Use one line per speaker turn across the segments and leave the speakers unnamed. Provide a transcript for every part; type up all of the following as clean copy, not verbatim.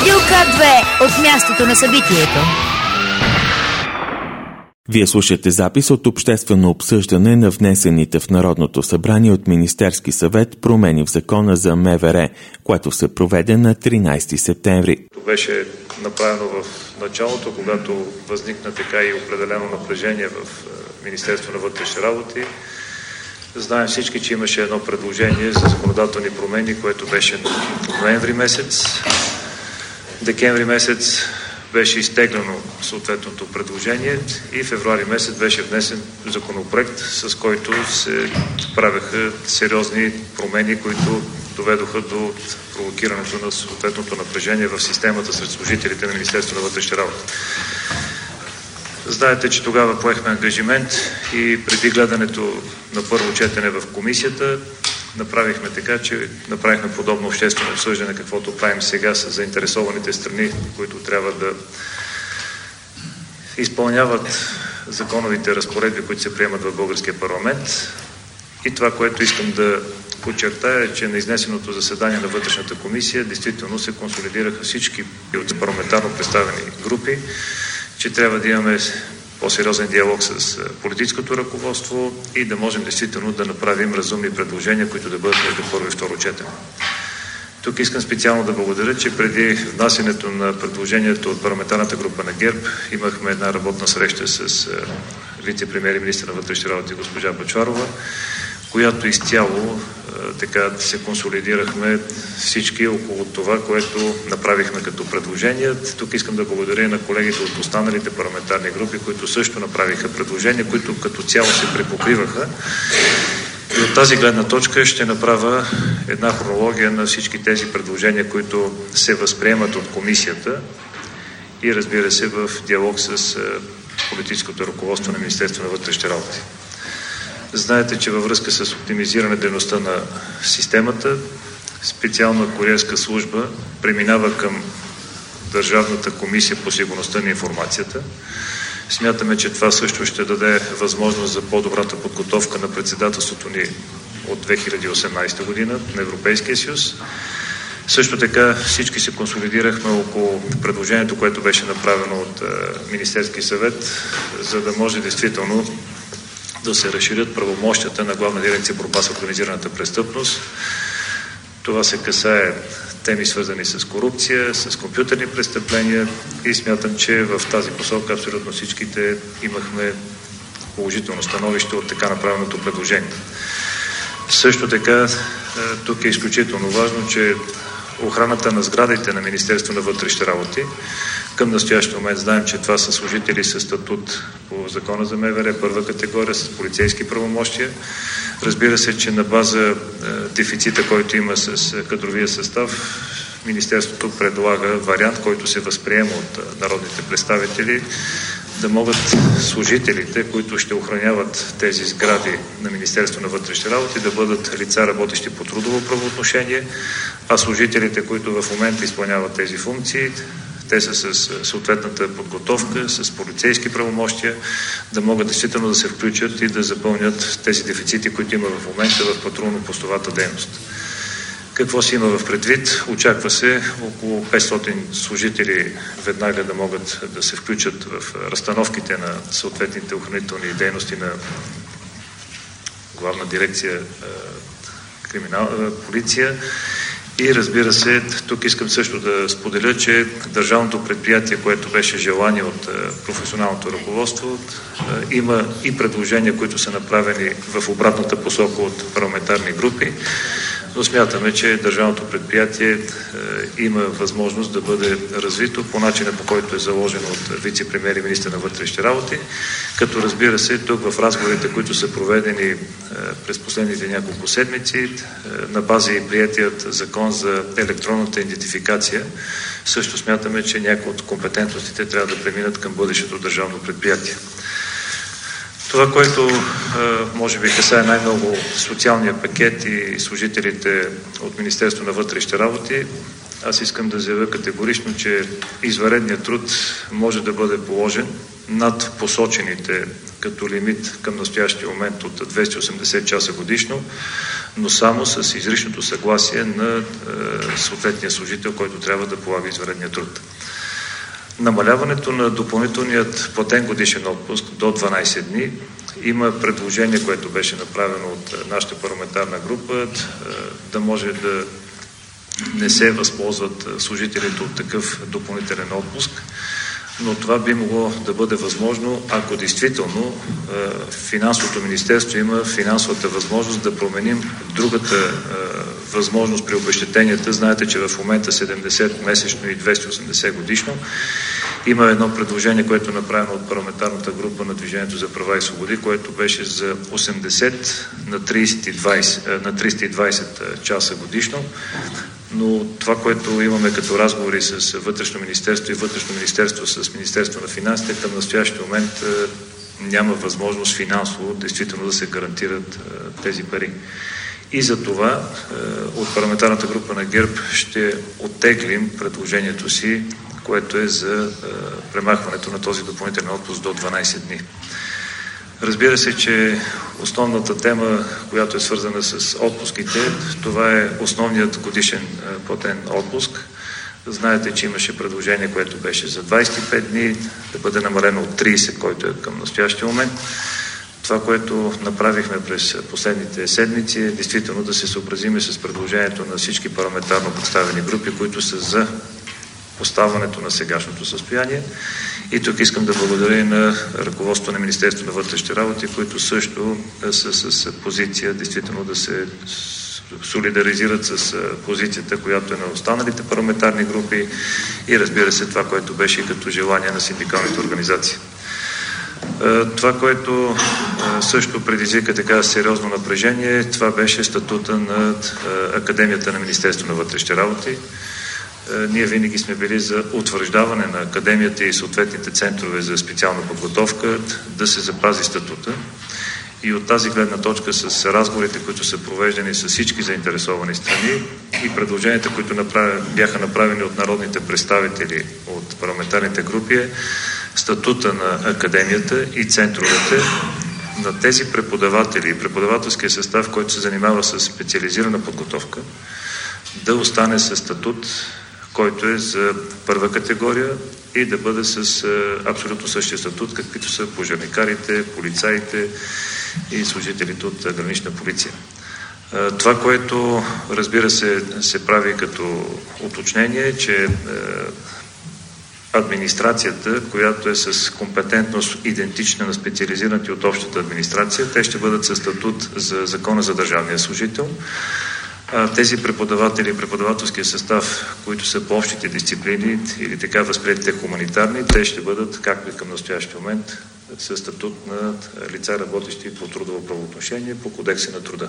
Радио К2 от мястото на събитието.
Вие слушате запис от обществено обсъждане на внесените в Народното събрание от Министерски съвет промени в закона за МВР, което се проведе на 13 септември.
Беше направено в началото, когато възникна така и определено напрежение в Министерство на вътрешни работи. Знаем всички, че имаше едно предложение за законодателни промени, което беше ноември месец. Декември месец беше изтеглено съответното предложение и февруари месец беше внесен законопроект, с който се правеха сериозни промени, които доведоха до провокирането на съответното напрежение в системата сред служителите на Министерството на вътрешните работи. Знаете, че тогава поехме ангажимент и преди гледането на първо четене в комисията направихме така, че направихме подобно обществено обсъждане, каквото правим сега с заинтересованите страни, които трябва да изпълняват законовите разпоредби, които се приемат в българския парламент. И това, което искам да подчертая, е, че на изнесеното заседание на вътрешната комисия действително се консолидираха всички от парламентарно представени групи, че трябва да имаме по-сериозен диалог с политическото ръководство и да можем действително да направим разумни предложения, които да бъдат между първо и второ четене. Тук искам специално да благодаря, че преди внасянето на предложението от парламентарната група на ГЕРБ имахме една работна среща с вице-премиер и министър на вътрешните работи госпожа Бъчварова, която изцяло така се консолидирахме всички около това, което направихме като предложения. Тук искам да благодаря на колегите от останалите парламентарни групи, които също направиха предложения, които като цяло се препокриваха. И от тази гледна точка ще направя една хронология на всички тези предложения, които се възприемат от комисията и разбира се в диалог с политическото ръководство на Министерството на вътрешните работи. Знаете, че във връзка с оптимизиране дейността на системата, специална куриерска служба преминава към Държавната комисия по сигурността на информацията. Смятаме, че това също ще даде възможност за по-добрата подготовка на председателството ни от 2018 година на Европейския съюз. Също така всички се консолидирахме около предложението, което беше направено от Министерски съвет, за да може действително да се разширят правомощията на Главна дирекция борба с организираната престъпност. Това се касае теми свързани с корупция, с компютърни престъпления и смятам, че в тази посока абсолютно всичките имахме положително становище от така направеното предложение. Също така, тук е изключително важно, че охраната на сградите на Министерство на вътрешните работи към настоящия момент знаем, че това са служители с статут по закона за МВР, първа категория, с полицейски правомощия. Разбира се, че на база дефицита, който има с кадровия състав, Министерството предлага вариант, който се възприема от народните представители, да могат служителите, които ще охраняват тези сгради на Министерство на вътрешните работи, да бъдат лица, работещи по трудово правоотношение, а служителите, които в момента изпълняват тези функции, те са с съответната подготовка, с полицейски правомощия, да могат действително да се включат и да запълнят тези дефицити, които има в момента в патрулно-постовата дейност. Какво си има в предвид? Очаква се около 500 служители веднага да могат да се включат в разстановките на съответните охранителни дейности на Главна дирекция полиция. И разбира се, тук искам също да споделя, че държавното предприятие, което беше желание от професионалното ръководство, има и предложения, които са направени в обратната посока от парламентарни групи, но смятаме, че държавното предприятие има възможност да бъде развито по начина, по който е заложено от вице-премиер и министър на вътрешните работи, като разбира се, тук в разговорите, които са проведени през последните няколко седмици, на база и приятият закон за електронната идентификация, също смятаме, че някои от компетентностите трябва да преминат към бъдещето държавно предприятие. Това, което може би касае най-много социалния пакет и служителите от Министерство на вътрешните работи, аз искам да заявя категорично, че извънредният труд може да бъде положен над посочените като лимит към настоящия момент от 280 часа годишно, но само с изричното съгласие на съответния служител, който трябва да полага извънредния труд. Намаляването на допълнителният платен годишен отпуск до 12 дни има предложение, което беше направено от нашата парламентарна група, да може да не се възползват служителите от такъв допълнителен отпуск, но това би могло да бъде възможно, ако действително финансовото министерство има финансовата възможност да променим другата възможност при обезщетенията. Знаете, че в момента 70 месечно и 280 годишно. Има едно предложение, което е направено от парламентарната група на Движението за права и свободи, което беше за 80 на 320 часа годишно. Но това, което имаме като разговори с Вътрешно министерство и Вътрешно министерство с Министерство на финансите, към настоящия момент няма възможност финансово действително да се гарантират тези пари. И за това от парламентарната група на ГЕРБ ще оттеглим предложението си, което е за премахването на този допълнителен отпуск до 12 дни. Разбира се, че основната тема, която е свързана с отпуските, това е основният годишен платен отпуск. Знаете, че имаше предложение, което беше за 25 дни, да бъде намалено от 30, който е към настоящия момент. Това, което направихме през последните седмици, е действително да се съобразиме с предложението на всички парламентарно представени групи, които са за оставането на сегашното състояние. И тук искам да благодаря и на ръководството на Министерството на вътрешните работи, които също са с позиция действително да се солидаризират с позицията, която е на останалите парламентарни групи и разбира се това, което беше и като желание на синдикалните организации. Това, което също предизвика така сериозно напрежение, това беше статута на Академията на Министерството на вътрешните работи. Ние винаги сме били за утвърждаване на академията и съответните центрове за специална подготовка да се запази статута. И от тази гледна точка с разговорите, които са провеждани с всички заинтересовани страни и предложенията, които бяха направени от народните представители от парламентарните групи, статута на академията и центровете на тези преподаватели и преподавателския състав, който се занимава с специализирана подготовка, да остане със статут, който е за първа категория и да бъде с абсолютно същия статут, каквито са пожарникарите, полицаите и служителите от гранична полиция. Това, което разбира се прави като уточнение, че администрацията, която е с компетентност идентична на специализираните от общата администрация, те ще бъдат със статут за Закона за държавния служител. Тези преподаватели и преподавателския състав, които са по общите дисциплини или така възприетите хуманитарни, те ще бъдат, както и към настоящия момент, със статут на лица, работещи по трудово правоотношение по Кодекса на труда.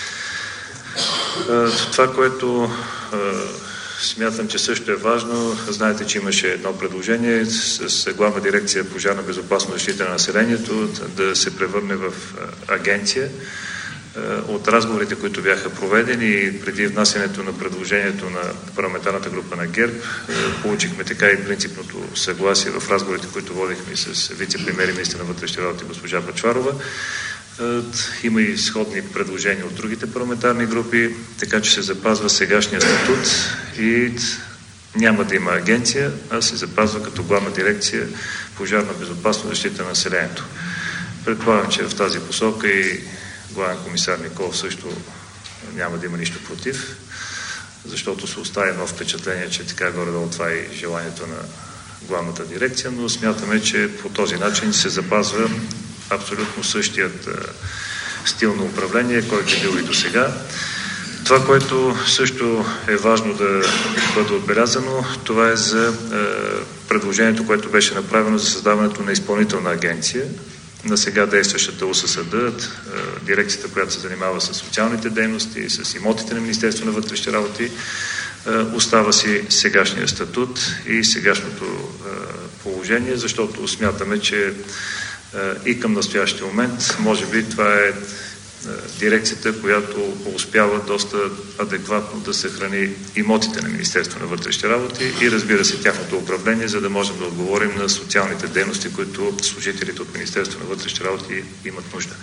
Това, което смятам, че също е важно, знаете, че имаше едно предложение с Главна дирекция пожарна безопасност и защита на населението да се превърне в агенция. От разговорите, които бяха проведени преди внасянето на предложението на парламентарната група на ГЕРБ, получихме така и принципното съгласие в разговорите, които водихме с вице-премиер и министър на вътрешните работи госпожа Бъчварова. Има и сходни предложения от другите парламентарни групи, така че се запазва сегашния статут и няма да има агенция, а се запазва като Главна дирекция пожарна безопасност и защита на населението. Предполагам, че в тази посока и главен комисар Николов също няма да има нищо против, защото се остави едно впечатление, че така горе-долу това е желанието на главната дирекция, но смятаме, че по този начин се запазва абсолютно същият стил на управление, който е бил и до сега. Това, което също е важно да бъде отбелязано, това е за предложението, което беше направено за създаването на изпълнителна агенция на сега действащата УССД, дирекцията, която се занимава с социалните дейности, с имотите на Министерство на вътрешните работи, остава си сегашния статут и сегашното положение, защото смятаме, че и към настоящия момент, може би това е дирекцията, която успява доста адекватно да съхрани имотите на Министерство на вътрешните работи и разбира се тяхното управление, за да можем да отговорим на социалните дейности, които служителите от Министерство на вътрешните работи имат нужда.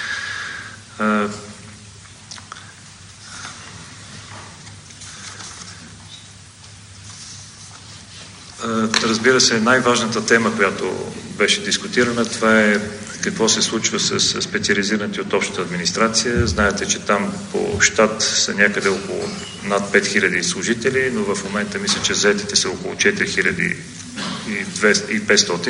Разбира се, най-важната тема, която беше дискутирана, това е какво се случва с специализираните от общата администрация. Знаете, че там по щат са някъде около над 5000 служители, но в момента мисля, че заетите са около 4500.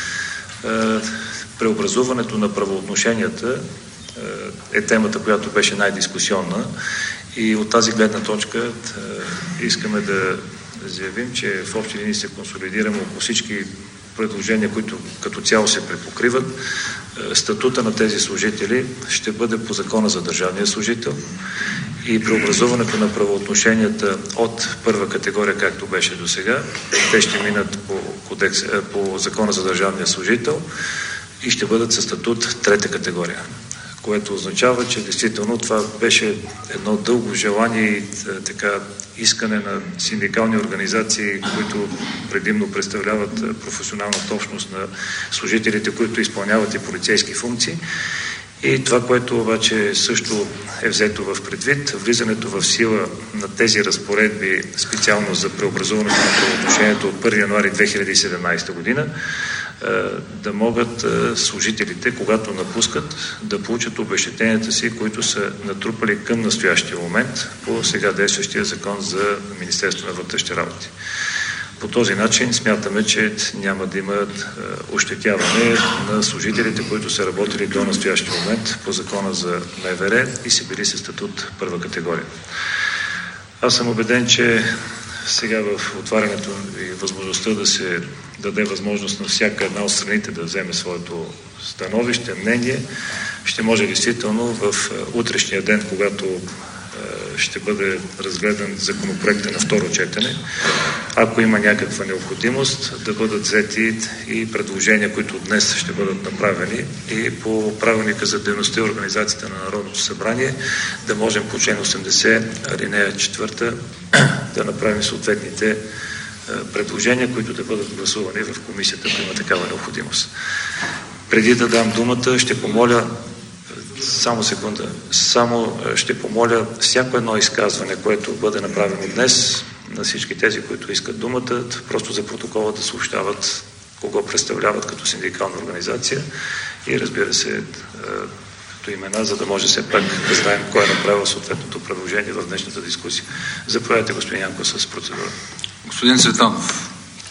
Преобразуването на правоотношенията е темата, която беше най-дискусионна и от тази гледна точка искаме да заявим, че в общи линии се консолидираме около всички предложения, които като цяло се препокриват. Статута на тези служители ще бъде по закона за държавния служител и преобразуването на правоотношенията от първа категория, както беше до сега, те ще минат по закона за държавния служител и ще бъдат със статут трета категория, което означава, че действително това беше едно дълго желание и искане на синдикални организации, които предимно представляват професионалната общност на служителите, които изпълняват и полицейски функции. И това, което обаче също е взето в предвид, влизането в сила на тези разпоредби специално за преобразуването на правоотношението от 1 януари 2017 година, да могат служителите, когато напускат, да получат обезщетенията си, които са натрупали към настоящия момент по сега действащия закон за Министерство на вътрешните работи. По този начин смятаме, че няма да имат ощетяване на служителите, които са работили до настоящия момент по закона за МВР и са били със статут първа категория. Аз съм убеден, че сега в отварянето и възможността да се даде възможност на всяка една от страните да вземе своето становище, мнение, ще може действително в утрешния ден, когато ще бъде разгледан законопроекта на второ четене, ако има някаква необходимост, да бъдат взети и предложения, които днес ще бъдат направени и по правилника за дейността и организацията на Народното събрание, да можем по член 80, алинея 4, да направим съответните предложения, които да бъдат гласувани в комисията, ако има такава необходимост. Преди да дам думата, ще помоля ще помоля всяко едно изказване, което бъде направено днес, на всички тези, които искат думата, просто за протокола да съобщават кого представляват като синдикална организация и разбира се като имена, за да може все пак да знаем кой е направил съответното предложение в днешната дискусия. Заповядайте, господин Янков, с процедура.
Господин Цветанов,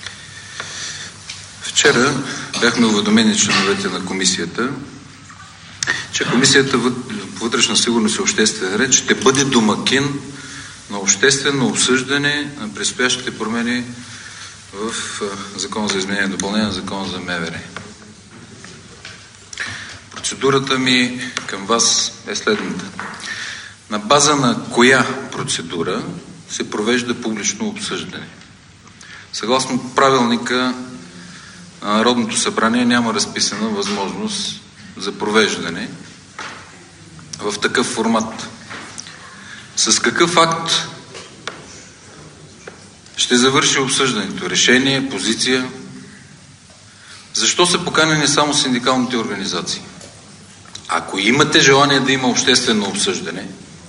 вчера бяхме уведомени членовете на комисията, че Комисията по вътрешна сигурност и обществен ред ще бъде домакин на обществено обсъждане на предстоящите промени в Закона за изменение и допълнение на Закона за МВР. Процедурата ми към вас е следната. На база на коя процедура се провежда публично обсъждане? Съгласно правилника на Народното събрание няма разписана възможност за провеждане в такъв формат. С какъв акт ще завърши обсъждането? Решение, позиция? Защо са поканени само синдикалните организации? Ако имате желание да има обществено обсъждане,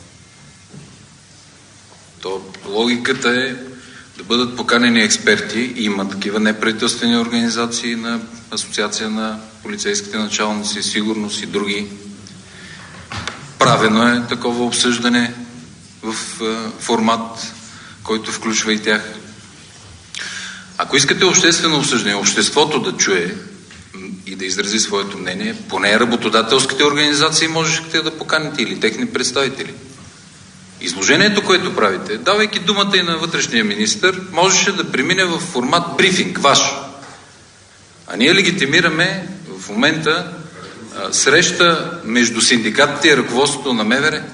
то логиката е да бъдат поканени експерти. Има такива неправителствени организации на Асоциация на полицейските началници, сигурност и други. Правено е такова обсъждане в формат, който включва и тях. Ако искате обществено обсъждане, обществото да чуе и да изрази своето мнение, поне работодателските организации можете да поканите или техни представители. Изложението, което правите, давайки думата и на вътрешния министър, можеше да премине в формат брифинг, ваш. А ние легитимираме в момента среща между синдикатите и ръководството на МВР.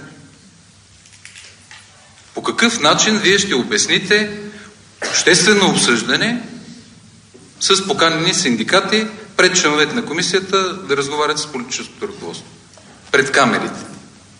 По какъв начин вие ще обясните обществено обсъждане с поканени синдикати пред членовете на комисията да разговарят с политическото ръководство? Пред камерите.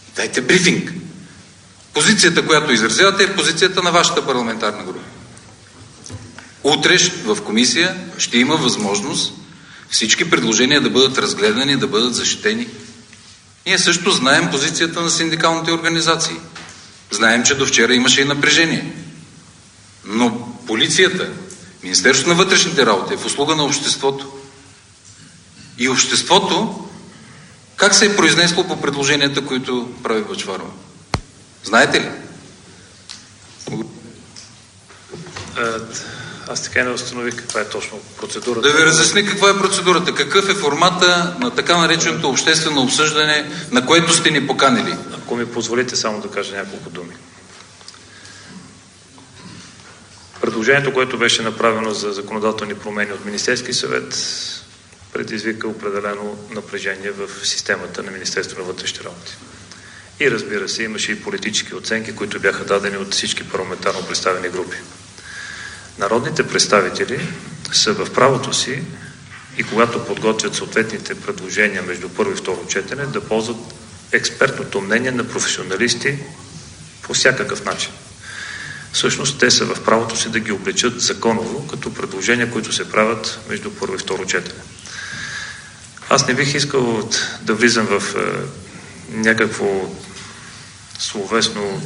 Дайте брифинг. Позицията, която изразявате, е позицията на вашата парламентарна група. Утре в комисия ще има възможност всички предложения да бъдат разгледани, да бъдат защитени. Ние също знаем позицията на синдикалните организации. Знаем, че до вчера имаше и напрежение. Но полицията, Министерството на вътрешните работи е в услуга на обществото. И обществото как се е произнесло по предложенията, които прави Бъчварова? Знаете ли?
Аз така не установих каква е точно процедурата.
Да ви разясня каква е процедурата. Какъв е формата на така нареченото обществено обсъждане, на което сте ни поканили?
Ако ми позволите само да кажа няколко думи. Предложението, което беше направено за законодателни промени от Министерски съвет, предизвика определено напрежение в системата на Министерството на вътрешните работи. И разбира се, имаше и политически оценки, които бяха дадени от всички парламентарно представени групи. Народните представители са в правото си и когато подготвят съответните предложения между първо и второ четене, да ползват експертното мнение на професионалисти по всякакъв начин. Всъщност те са в правото си да ги облечат законово като предложения, които се правят между първо и второ четене. Аз не бих искал да влизам в някакво словесно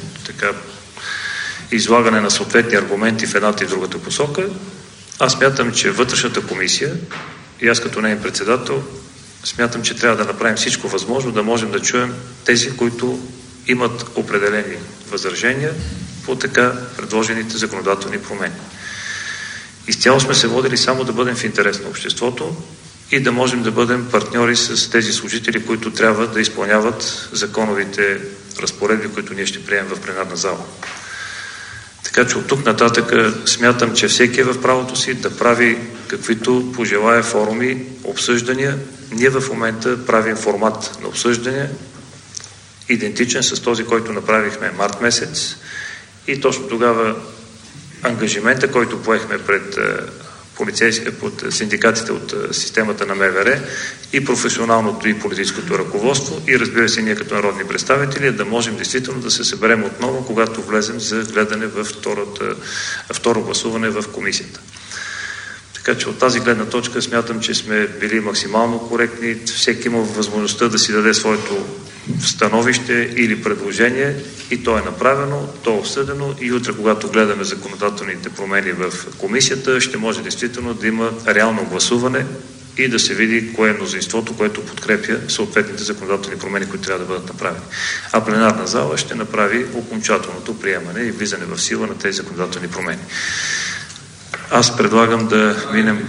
излагане на съответни аргументи в едната и другата посока. Аз смятам, че вътрешната комисия и аз като неин председател смятам, че трябва да направим всичко възможно, да можем да чуем тези, които имат определени възражения по така предложените законодателни промени. Изцяло сме се водили само да бъдем в интерес на обществото и да можем да бъдем партньори с тези служители, които трябва да изпълняват законовите разпоредби, които ние ще приемем в пленарна зала. Така че от тук нататък смятам, че всеки е в правото си да прави каквито пожелая форуми, обсъждания. Ние в момента правим формат на обсъждане, идентичен с този, който направихме март месец. И точно тогава ангажимента, който поехме пред синдикатите от системата на МВР и професионалното и политическото ръководство и разбира се ние като народни представители да можем действително да се съберем отново, когато влезем за гледане в второ гласуване в комисията. Така че от тази гледна точка смятам, че сме били максимално коректни. Всеки има възможността да си даде своето становище или предложение и то е направено, то е обсъдено и утре, когато гледаме законодателните промени в комисията, ще може действително да има реално гласуване и да се види кое е мнозинството, което подкрепя съответните законодателни промени, които трябва да бъдат направени. А пленарна зала ще направи окончателното приемане и влизане в сила на тези законодателни промени. Аз предлагам да минем...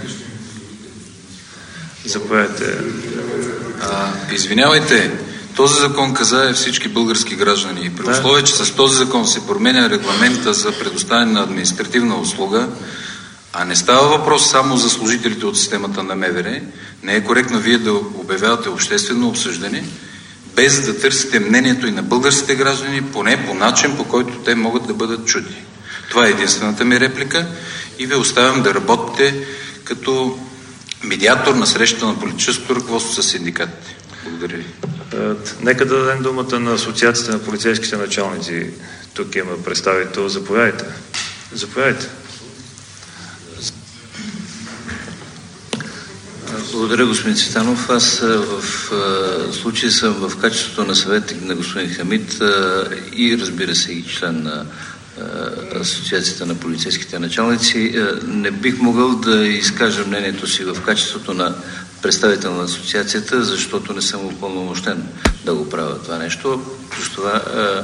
Заповядайте.
Извинявайте, този закон касае всички български граждани. При условие, че с този закон се променя регламента за предоставяне на административна услуга, а не става въпрос само за служителите от системата на МВР, не е коректно вие да обявявате обществено обсъждане, без да търсите мнението и на българските граждани, поне по начин, по който те могат да бъдат чути. Това е единствената ми реплика и ви оставям да работите като медиатор на срещата на политическото ръководство с синдикатите. Благодаря ви.
Нека да дадем думата на Асоциацията на полицейските началници. Тук има представител. Заповядайте. Заповядайте.
Благодаря, господин Цветанов. Аз в случая съм в качеството на съветник на господин Хамид и разбира се и член на Асоциацията на полицейските началници. Не бих могъл да изкажа мнението си в качеството на представител на асоциацията, защото не съм упълномощен да го правя това нещо. Плюс това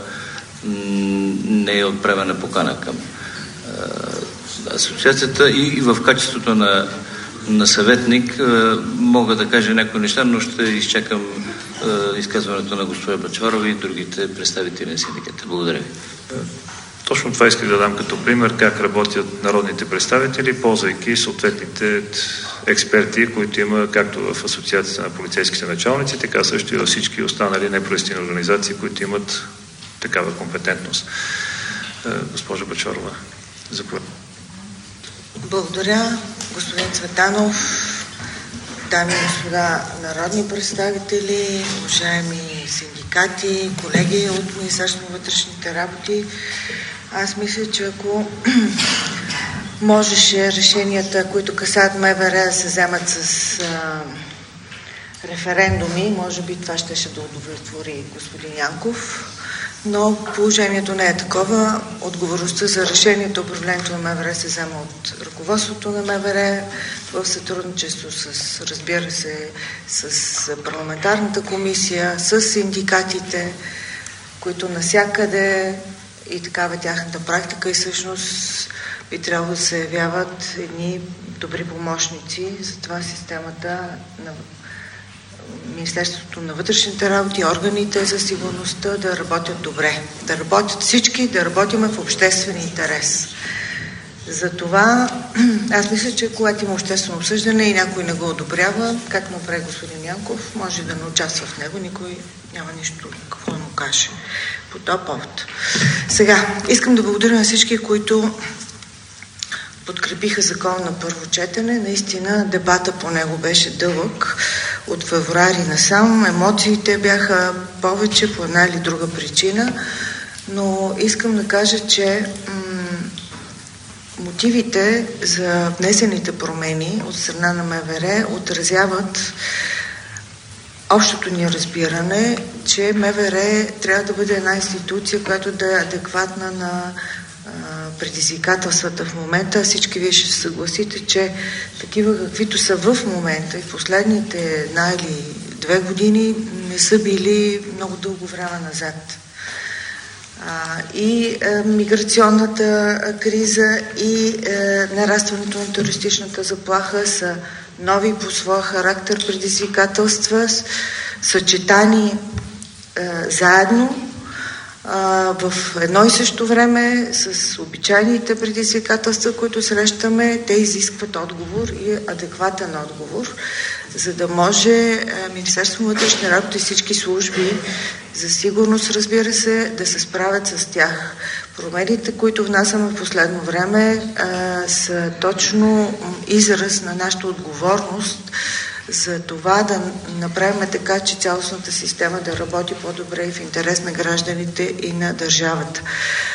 не е отправена покана към асоциацията и в качеството на съветник мога да кажа някои неща, но ще изчакам изказването на госпожа Бъчварова и другите представители на синдиката. Благодаря ви.
Точно това исках да дам като пример как работят народните представители, ползвайки съответните експерти, които има както в Асоциацията на полицейските началници, така също и във всички останали неправителствени организации, които имат такава компетентност. Госпожа Бъчварова, заповядайте.
Благодаря, господин Цветанов, дами и господа народни представители, уважаеми синдикати. синдикати, колеги от Министерството на вътрешните работи. Аз мисля, че ако можеше решенията, които касаят МВР, да се вземат с референдуми, може би това ще да удовлетвори господин Янков, но положението не е такова. Отговорността за решението, управлението на МВР се взема от ръководството на МВР в сътрудничество с, разбира се, с парламентарната комисия, с синдикатите, които навсякъде и такава тяхната практика и всъщност би трябвало да се явяват едни добри помощници. Затова системата на Министерството на вътрешните работи, органите за сигурността да работят добре. Да работят всички, да работим в обществен интерес. Затова аз мисля, че когато има обществено обсъждане и някой не го одобрява, както направи господин Янков, може да не участва в него, никой няма нищо какво да му каже по този повод. Сега, искам да благодаря на всички, които подкрепиха закон на първо четене. Наистина дебата по него беше дълъг. От февруари насам емоциите бяха повече по една или друга причина, но искам да кажа, че мотивите за внесените промени от страна на МВР отразяват общото ни разбиране, че МВР трябва да бъде една институция, която да е адекватна на предизвикателствата в момента. Всички вие ще се съгласите, че такива каквито са в момента и последните една или 2 години не са били много дълго време назад. И миграционната криза и нарастването на терористичната заплаха са нови по своя характер предизвикателства, съчетани заедно в едно и също време с обичайните предизвикателства, които срещаме. Те изискват отговор и адекватен отговор, за да може Министерството на вътрешните работи и всички служби за сигурност, разбира се, да се справят с тях. Промените, които внасяме в последно време, са точно израз на нашата отговорност за това да направим така, че цялостната система да работи по-добре и в интерес на гражданите и на държавата.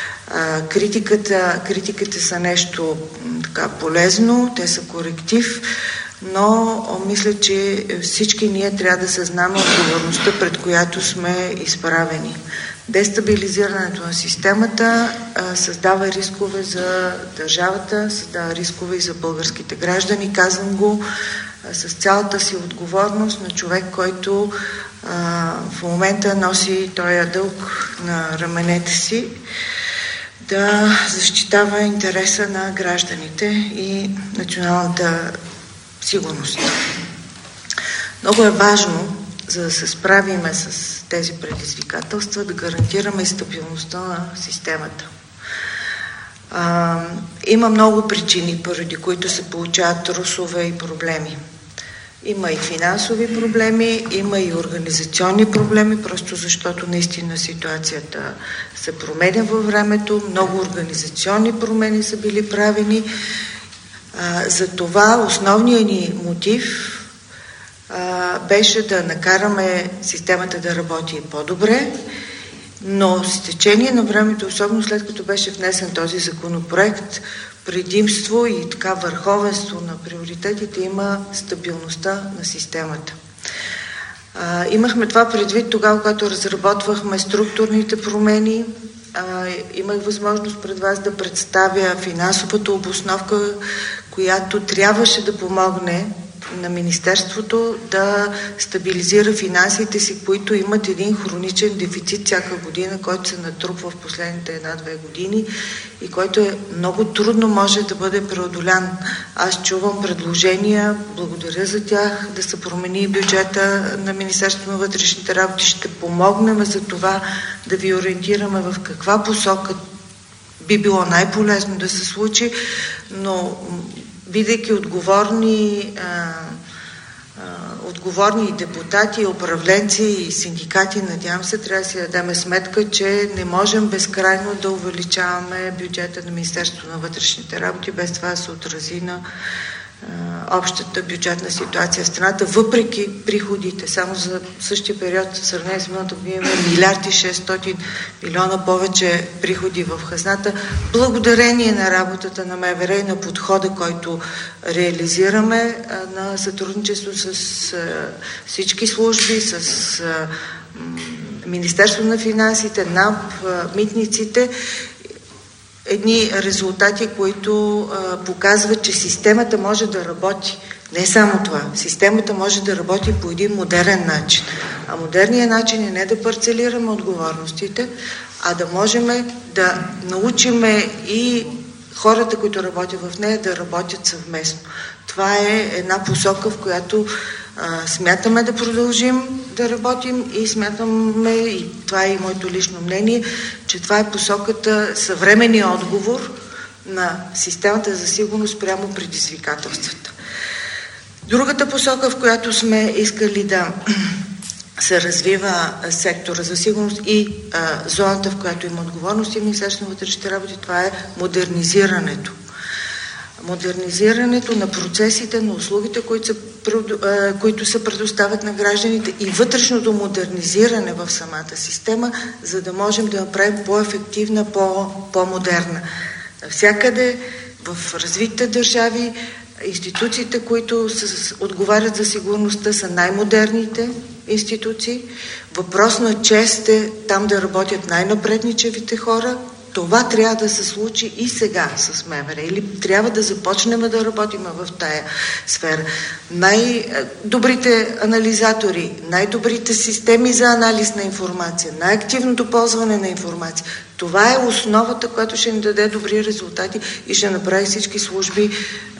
Критиките са нещо така полезно, те са коректив, но мисля, че всички ние трябва да съзнаме отговорността, пред която сме изправени. Дестабилизирането на системата създава рискове за държавата, създава рискове и за българските граждани. Казвам го с цялата си отговорност на човек, който в момента носи този дълг на раменете си да защитава интереса на гражданите и националната сигурност. Много е важно, за да се справиме с тези предизвикателства, да гарантираме и стабилността на системата. Има много причини, поради които се получават трусове и проблеми. Има и финансови проблеми, има и организационни проблеми, просто защото наистина ситуацията се променя във времето. Много организационни промени са били правени. Затова основният ни мотив беше да накараме системата да работи по-добре, но с течение на времето, особено след като беше внесен този законопроект, предимство и така върховенство на приоритетите има стабилността на системата. Имахме това предвид тогава, когато разработвахме структурните промени. Имах възможност пред вас да представя финансовата обосновка, която трябваше да помогне на Министерството да стабилизира финансите си, които имат един хроничен дефицит всяка година, който се натрупва в последните 1-2 години и който е много трудно може да бъде преодолян. Аз чувам предложения, благодаря за тях, да се промени бюджета на Министерството на вътрешните работи. Ще помогнем за това да ви ориентираме в каква посока би било най-полезно да се случи, но бидейки отговорни депутати, управленци и синдикати, надявам се, трябва да си дадем сметка, че не можем безкрайно да увеличаваме бюджета на Министерството на вътрешните работи, без това да се отрази на общата бюджетна ситуация в страната, въпреки приходите. Само за същия период, в сравнение с миналата година, имаме 1,6 милиарда повече приходи в хазната, благодарение на работата на МВР и на подхода, който реализираме на сътрудничество с всички служби, с Министерство на финансите, НАП, митниците. Едни резултати, които показват, че системата може да работи. Не само това. Системата може да работи по един модерен начин. А модерният начин е не да парцелираме отговорностите, а да можем да научиме и хората, които работят в нея, да работят съвместно. Това е една посока, в която смятаме да продължим да работим и смятаме, и това е и моето лично мнение, че това е посоката, съвременния отговор на системата за сигурност прямо предизвикателствата. Другата посока, в която сме искали да се развива сектора за сигурност и зоната, в която има отговорности в Министерството на вътрешните работи, това е модернизирането. Модернизирането на процесите, на услугите, които се предоставят на гражданите, и вътрешното модернизиране в самата система, за да можем да направим по-ефективна, по-модерна. Навсякъде в развитите държави институциите, които отговарят за сигурността, са най-модерните институции. Въпрос на чест е там да работят най-напредничевите хора. Това трябва да се случи и сега с МВР. Или трябва да започнем да работим в тая сфера. Най-добрите анализатори, най-добрите системи за анализ на информация, най-активното ползване на информация. Това е основата, която ще ни даде добри резултати и ще направи всички служби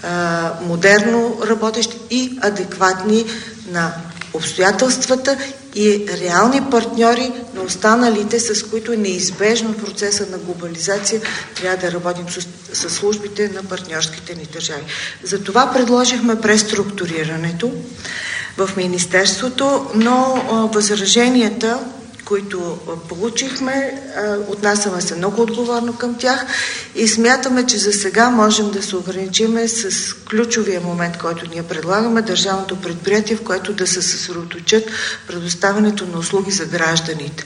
модерно работещи и адекватни на обстоятелствата и реални партньори на останалите, с които неизбежно в процеса на глобализация трябва да работим с службите на партньорските ни държави. Затова предложихме преструктурирането в Министерството, но възраженията, които получихме, отнасяме се много отговорно към тях и смятаме, че за сега можем да се ограничиме с ключовия момент, който ние предлагаме, държавното предприятие, в което да се съсредоточат предоставянето на услуги за гражданите.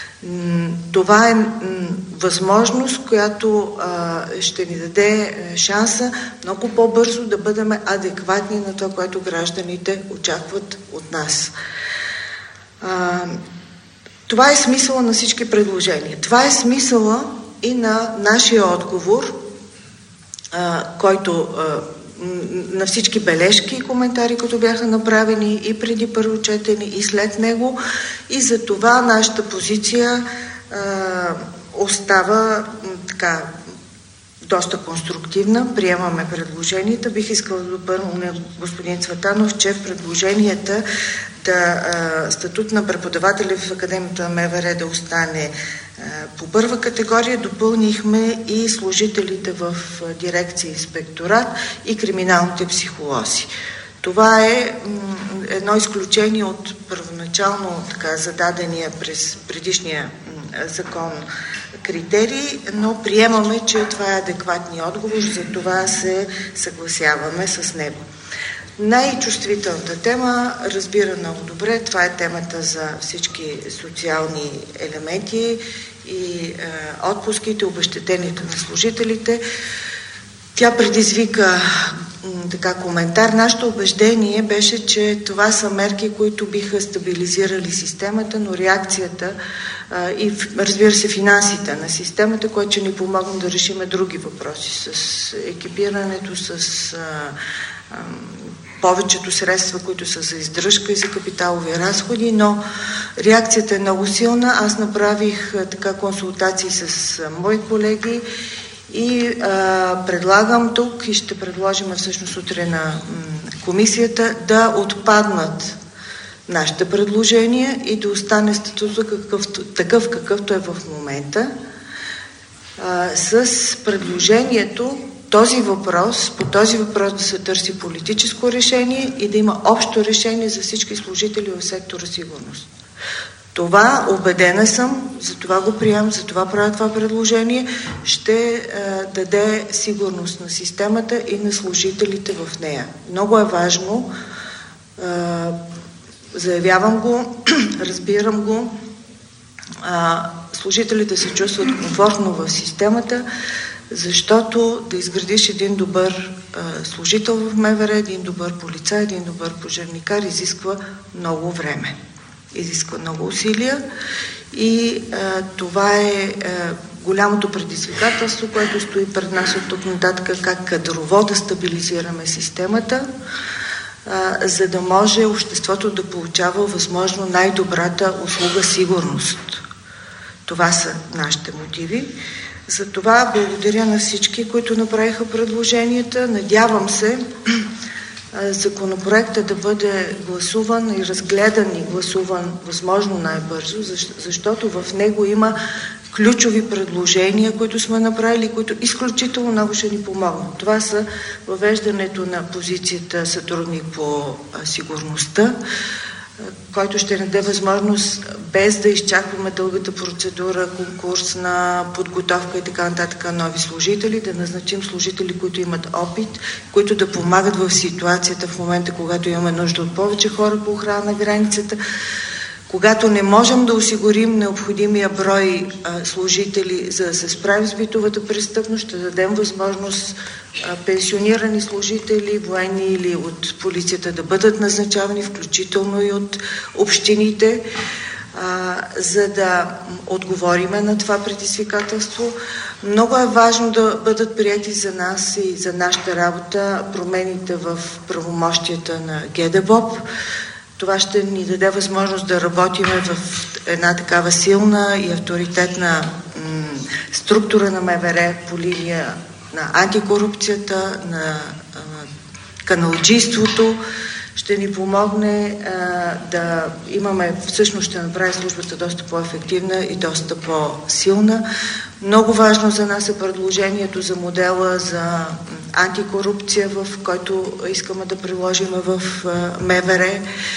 Това е възможност, която ще ни даде шанса много по-бързо да бъдем адекватни на това, което гражданите очакват от нас. Това е смисъла на всички предложения. Това е смисъла и на нашия отговор, който на всички бележки и коментари, които бяха направени и преди първо четене, и след него. И за това нашата позиция остава така доста конструктивна. Приемаме предложенията. Бих искала да допълня господин Цветанов, че в предложенията статут на преподаватели в Академията на МВР да остане по първа категория, допълнихме и служителите в дирекция инспекторат и криминалните психолози. Това е едно изключение от първоначално зададения през предишния закон критерии, но приемаме, че това е адекватният отговор, за това се съгласяваме с него. Най-чувствителната тема, разбира много добре, това е темата за всички социални елементи и отпуските, обезщетенията на служителите. Тя предизвика коментар. Нашето убеждение беше, че това са мерки, които биха стабилизирали системата, но реакцията и, разбира се, финансите на системата, което ще ни помогнат да решим други въпроси с екипирането, с повечето средства, които са за издръжка и за капиталови разходи, но реакцията е много силна. Аз направих консултации с мои колеги и предлагам тук и ще предложим всъщност утре на комисията да отпаднат нашите предложения и да остане статута такъв какъвто е в момента, с предложението по този въпрос да се търси политическо решение и да има общо решение за всички служители в сектора сигурност. Това, убедена съм, за това го приемам, за това правя това предложение, ще даде сигурност на системата и на служителите в нея. Много е важно, заявявам го, разбирам го, служителите се чувстват комфортно в системата, защото да изградиш един добър служител в МВР, един добър полицай, един добър пожарникар изисква много време. Изисква много усилия и това е голямото предизвикателство, което стои пред нас от тук нататък, как кадрово да стабилизираме системата, за да може обществото да получава възможно най-добрата услуга сигурност. Това са нашите мотиви. Затова благодаря на всички, които направиха предложенията. Надявам се законопроектът да бъде гласуван и разгледан и гласуван възможно най-бързо, защото в него има ключови предложения, които сме направили, които изключително много ще ни помогнат. Това са въвеждането на позицията сътрудник по сигурността, който ще даде възможност, без да изчакваме дългата процедура, конкурсна подготовка и така нататък, нови служители, да назначим служители, които имат опит, които да помагат в ситуацията в момента, когато имаме нужда от повече хора по охрана на границата, когато не можем да осигурим необходимия брой служители, за да се справим с битовата престъпност, ще дадем възможност пенсионирани служители, военни или от полицията да бъдат назначавани, включително и от общините, за да отговориме на това предизвикателство. Много е важно да бъдат приети за нас и за нашата работа промените в правомощията на ГДБОП. Това ще ни даде възможност да работиме в една такава силна и авторитетна структура на МВР по линия на антикорупцията, на каналджийството. Ще ни помогне да имаме, всъщност ще направи службата доста по-ефективна и доста по-силна. Много важно за нас е предложението за модела за антикорупция, в който искаме да приложим в МВР.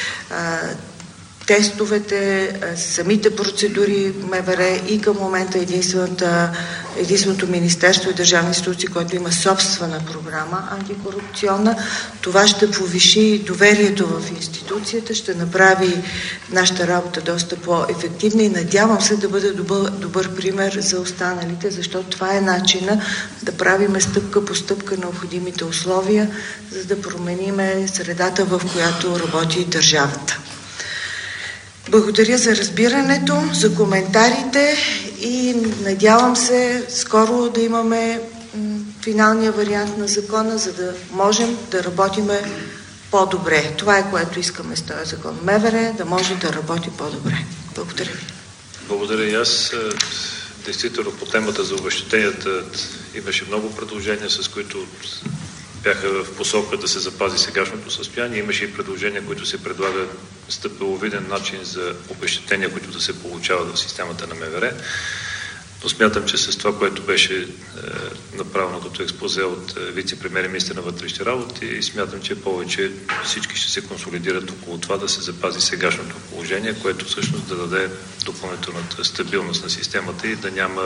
Тестовете, самите процедури МВР и към момента единственото министерство и държавни институции, което има собствена програма антикорупционна. Това ще повиши доверието в институцията, ще направи нашата работа доста по-ефективна и надявам се да бъде добър пример за останалите, защото това е начина да правиме стъпка по стъпка необходимите условия, за да промениме средата, в която работи държавата. Благодаря за разбирането, за коментарите и надявам се скоро да имаме финалния вариант на закона, за да можем да работиме по-добре. Това е, което искаме с този закон. МВР да може да работи по-добре. Благодаря ви.
Благодаря и аз. Действително по темата за обезщетенията имаше много предложения, с които бяха в посока да се запази сегашното състояние. Имаше и предложения, които се предлагат стъпеловиден начин за обезщетения, които да се получават в системата на МВР. Но смятам, че с това, което беше направено като експозе от вице-премиер и министър на вътрешните работи, и смятам, че повече всички ще се консолидират около това да се запази сегашното положение, което всъщност да даде допълнителната стабилност на системата и да няма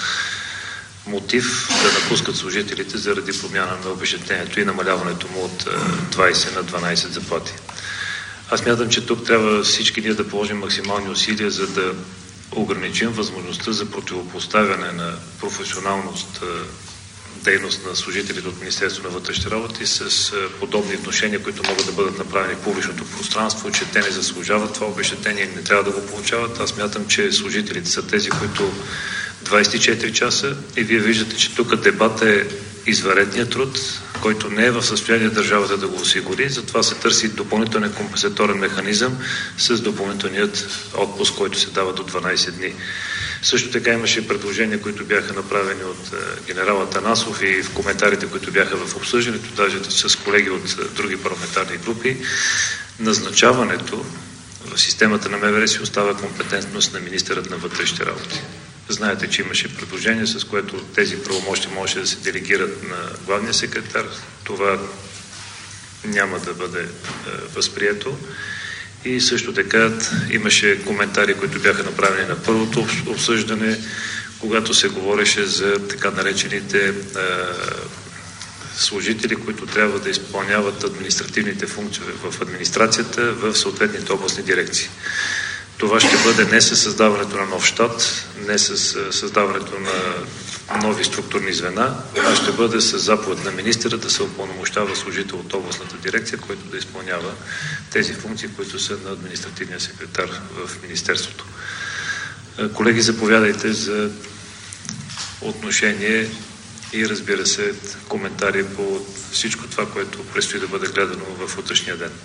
мотив да напускат служителите заради промяна на обезщетението и намаляването му от 20 на 12 заплати. Аз смятам, че тук трябва всички ние да положим максимални усилия, за да ограничим възможността за противопоставяне на професионалност, дейност на служителите от Министерството на вътрешните работи с подобни отношения, които могат да бъдат направени в публичното пространство, че те не заслужават това обезщетение и не трябва да го получават. Аз смятам, че служителите са тези, които 24 часа и вие виждате, че тук дебат е извънредният труд, който не е в състояние държавата да го осигури. Затова се търси допълнителен компенсаторен механизъм с допълнителният отпуск, който се дава до 12 дни. Също така имаше предложения, които бяха направени от генерал Атанасов и в коментарите, които бяха в обсъждането, даже с колеги от други парламентарни групи. Назначаването в системата на МВР си остава компетентност на министърът на вътрешните работи. Знаете, че имаше предложение, с което тези правомощи може да се делегират на главния секретар. Това няма да бъде възприето. И също така имаше коментари, които бяха направени на първото обсъждане, когато се говореше за така наречените служители, които трябва да изпълняват административните функции в администрацията в съответните областни дирекции. Това ще бъде не със създаването на нов щат, не със създаването на нови структурни звена, а ще бъде с заповед на министъра да се упълномощава служител от областната дирекция, който да изпълнява тези функции, които са на административния секретар в Министерството. Колеги, заповядайте за отношение и, разбира се, коментари по всичко това, което предстои да бъде гледано в утрешния ден.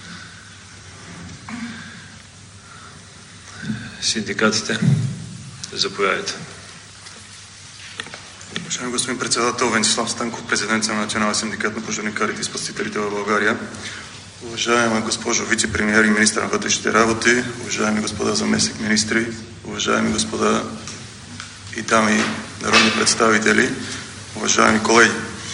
Синдикатите, заповядайте.
Уважаеми господин председател, Венцислав Станков, президент на Националния синдикат на пожарникарите и спасителите в България. Уважаема госпожо вице-премиер и министър на вътрешните работи, уважаеми господа заместник министри, уважаеми господа и дами народни представители, уважаеми колеги.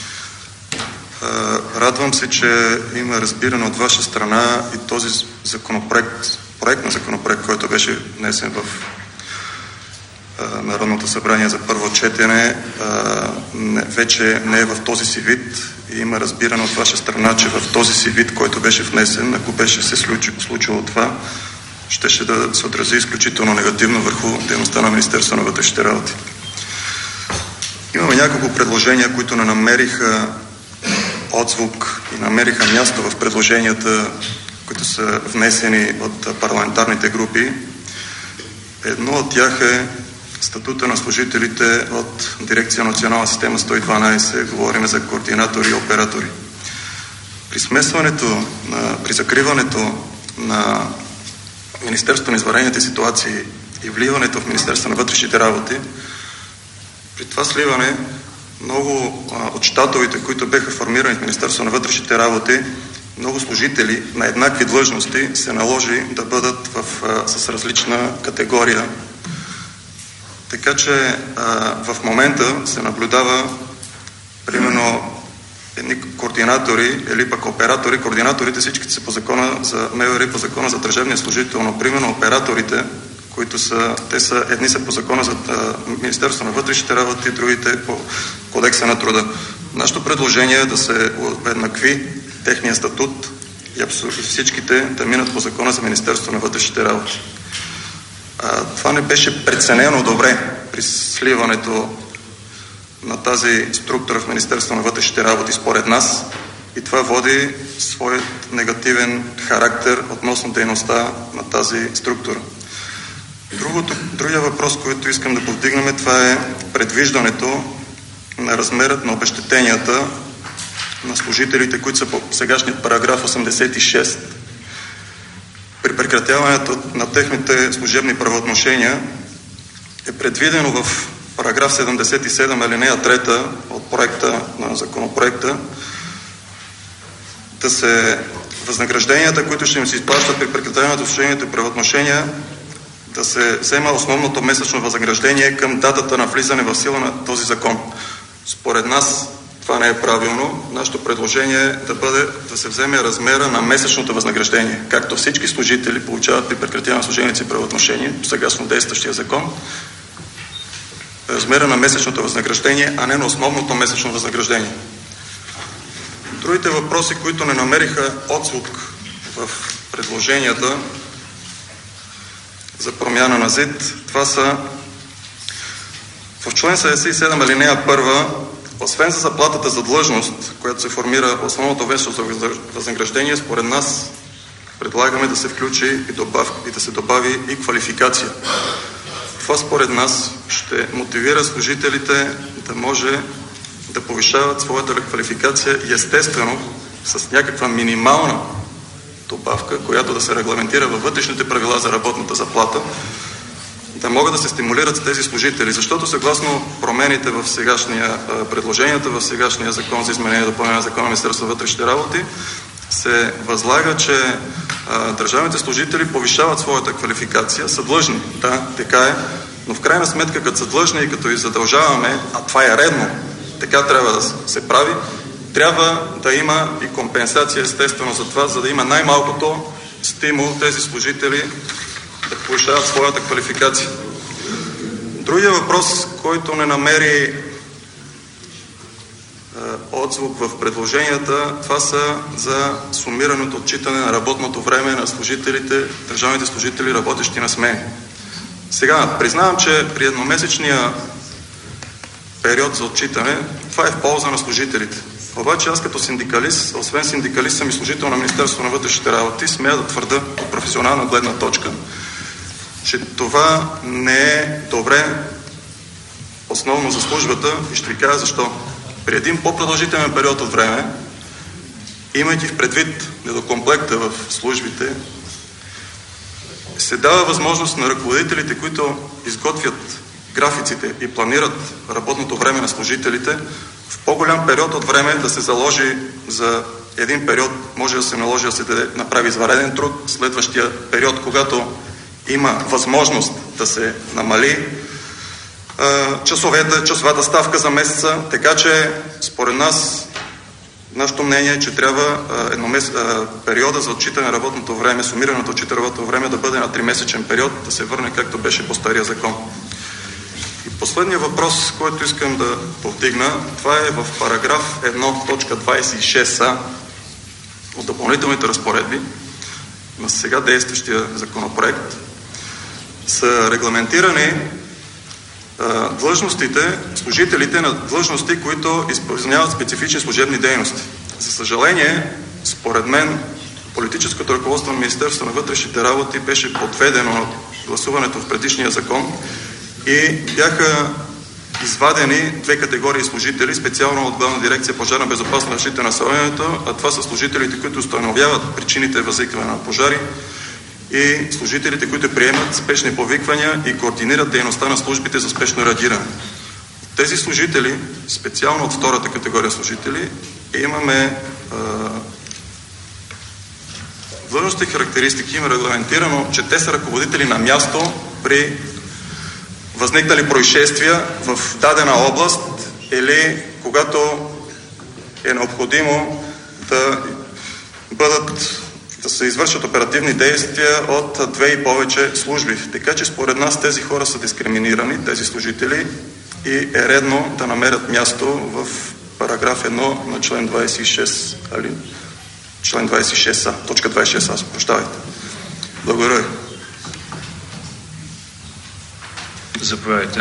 Радвам се, че има разбиране от ваша страна и този проект на законопроект, който беше внесен в Народното събрание за първо четене, вече не е в този си вид и има разбиране от ваша страна, че в този си вид, който беше внесен, ако беше се случило това, ще да се отрази изключително негативно върху дейността на Министерството на вътрешните работи. Имаме няколко предложения, които не намериха отзвук и намериха място в предложенията, които са внесени от парламентарните групи. Едно от тях е статута на служителите от Дирекция Национална система 112. Говорим за координатори и оператори. При закриването на Министерството на извънредните ситуации и вливането в Министерството на вътрешните работи, при това сливане много от щатовете, които бяха формирани в Министерството на вътрешните работи, много служители на еднакви длъжности се наложи да бъдат с различна категория. Така че в момента се наблюдава примерно едни координатори или пък оператори. Координаторите всичките са по закона за МВР, по закона за държавния служител, но примерно операторите, които едни са по закона за Министерство на вътрешните работи, другите по Кодекса на труда. Нашето предложение е да се уеднакви техния статут и абсолютно всичките да минат по закона за Министерство на вътрешните работи. Това не беше преценено добре при сливането на тази структура в Министерство на вътрешните работи според нас и това води своят негативен характер относно дейността на тази структура. Другия въпрос, който искам да повдигнем, това е предвиждането на размерът на обезщетенията на служителите, които са по сегашният параграф 86. При прекратяването на техните служебни правоотношения е предвидено в параграф 77, алинея 3 от проекта на законопроекта да се възнагражденията, които ще им се изплащат при прекратяването на служебните правоотношения, да се взема основното месечно възнаграждение към датата на влизане в сила на този закон. Според нас това не е правилно. Нашето предложение е да се вземе размера на месечното възнаграждение, както всички служители получават при прекратяване на служебните си правоотношения по сегашно действащия закон. Размера на месечното възнаграждение, а не на основното месечно възнаграждение. Другите въпроси, които не намериха отзвук в предложенията за промяна на ЗИД, това са в член 77 алинея 1, освен за заплатата за длъжност, която се формира основното месечно възнаграждение, според нас предлагаме да се включи и да се добави и квалификация. Това според нас ще мотивира служителите да може да повишават своята квалификация и естествено с някаква минимална добавка, която да се регламентира във вътрешните правила за работната заплата, да могат да се стимулират тези служители, защото съгласно промените в предложенията в сегашния закон за изменение и допълнение на закона на Министерството на вътрешните работи се възлага, че държавните служители повишават своята квалификация, са длъжни. Да, така е, но в крайна сметка, като са длъжни и като и задължаваме, а това е редно, така трябва да се прави, трябва да има и компенсация естествено за това, за да има най-малкото стимул тези служители да повишават своята квалификация. Другия въпрос, който не намери отзвук в предложенията, това са за сумираното отчитане на работното време на служителите, държавните служители, работещи на смени. Сега, признавам, че при едномесечния период за отчитане, това е в полза на служителите. Обаче аз като синдикалист, освен синдикалист, съм и служител на Министерството на вътрешните работи, смея да твърда от професионална гледна точка, че това не е добре основно за службата и ще ви кажа защо. При един по-продължителен период от време, имайки в предвид недокомплекта в службите, се дава възможност на ръководителите, които изготвят графиците и планират работното време на служителите, в по-голям период от време да се заложи за един период, може да се наложи да се направи извънреден труд, следващия период, когато има възможност да се намали часовата ставка за месеца, така че според нас, нашето мнение е, че трябва периода за отчитане на работното време, сумираното отчитане на работното време да бъде на 3-месечен период, да се върне както беше по стария закон. И последният въпрос, който искам да повдигна, това е в параграф 1.26а от допълнителните разпоредби на сега действащия законопроект. Са регламентирани длъжностите, служителите на длъжности, които изпълняват специфични служебни дейности. За съжаление, според мен, политическото ръководство на Министерството на вътрешните работи беше подведено на гласуването в предишния закон и бяха извадени две категории служители, специално от Главна дирекция пожарна безопасност и защита на населението, а това са служителите, които установяват причините възникване на пожари, и служителите, които приемат спешни повиквания и координират дейността на службите за спешно реагиране. Тези служители, специално от втората категория служители, имаме длъжностни характеристики, има регламентирано, че те са ръководители на място при възникнали происшествия в дадена област или когато е необходимо да се извършат оперативни действия от две и повече служби. Така че според нас тези хора са дискриминирани, тези служители, и е редно да намерят място в параграф 1 на член 26, член 26а, точка 26а, прощавайте. Благодаря.
Заповядайте.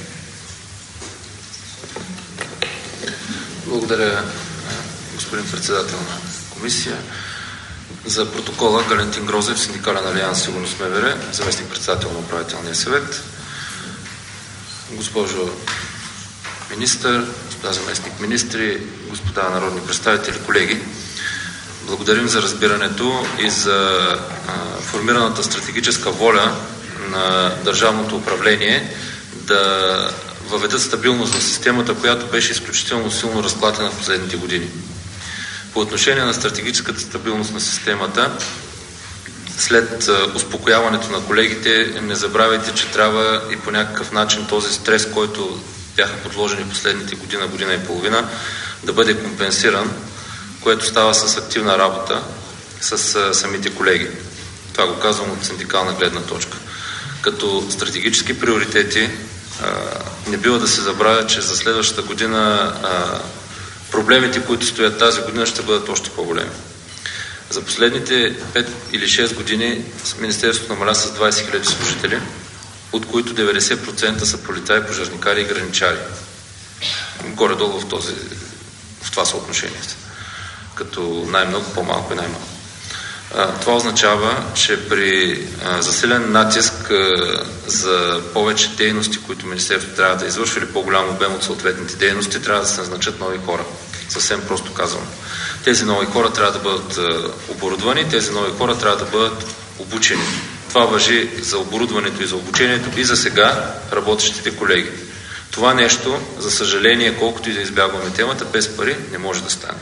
Благодаря, господин председател на комисия. За протокола Галентин Грозев, Синдикален алианс Сигурност МВР, заместник председател на управителния съвет. Госпожо министър, господа заместник министри, господа народни представители, колеги, благодарим за разбирането и за формираната стратегическа воля на държавното управление да въведат стабилност в системата, която беше изключително силно разклатена в последните години. По отношение на стратегическата стабилност на системата, след успокояването на колегите, не забравяйте, че трябва и по някакъв начин този стрес, който бяха подложени последните година и половина, да бъде компенсиран, което става с активна работа с самите колеги. Това го казвам от синдикална гледна точка. Като стратегически приоритети не бива да се забравя, че за следващата година проблемите, които стоят тази година, ще бъдат още по-големи. За последните 5 или 6 години Министерството намаля с 20 000 служители, от които 90% са полицаи, пожарникари и граничари. Горе-долу в това съотношение. Като най-много, по-малко и най-малко. Това означава, че при засилен натиск за повече дейности, които Министерството трябва да извършва, или по-голям обем от съответните дейности, трябва да се назначат нови хора. Съвсем просто казвам. Тези нови хора трябва да бъдат оборудвани, тези нови хора трябва да бъдат обучени. Това важи за оборудването и за обучението и за сега работещите колеги. Това нещо, за съжаление, колкото и да избягваме темата, без пари не може да стане.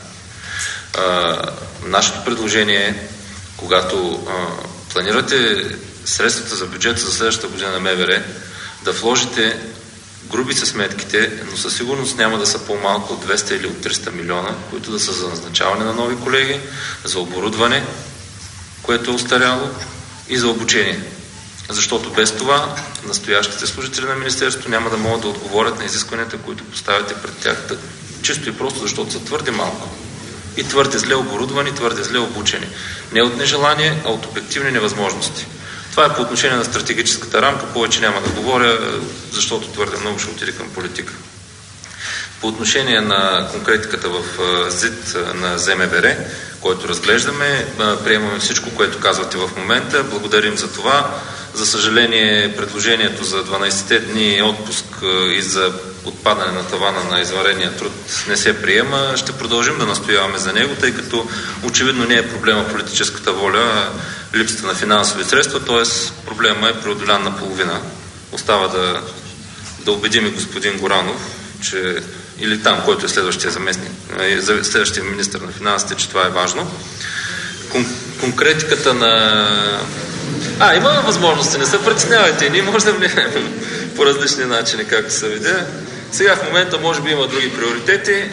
Нашето предложение е, когато планирате средствата за бюджета за следващата година на МВР, да вложите груби са сметките, но със сигурност няма да са по-малко от 200 или от 300 милиона, които да са за назначаване на нови колеги, за оборудване което е устаряло, и за обучение. Защото без това настоящите служители на Министерството няма да могат да отговорят на изискванията, които поставяте пред тях. Чисто и просто защото са твърде малко. И твърде зле оборудвани, твърде зле обучени. Не от нежелание, а от обективни невъзможности. Това е по отношение на стратегическата рамка, повече няма да говоря, защото твърде много ще отиде към политика. По отношение на конкретиката в ЗИД на ЗМВР, който разглеждаме, приемаме всичко, което казвате в момента. Благодарим за това. За съжаление, предложението за 12-те дни отпуск и за отпадане на тавана на извънредния труд не се приема. Ще продължим да настояваме за него, тъй като очевидно не е проблема политическата воля, липсата на финансови средства, т.е. проблема е преодолян на половина. Остава да убедим и господин Горанов, че или там, който е следващия заместник, следващия министър на финансите, че това е важно. Конкретиката на... има възможности, не се притеснявайте. Ние може да влияем по различни начини, както се види. Сега в момента може би има други приоритети.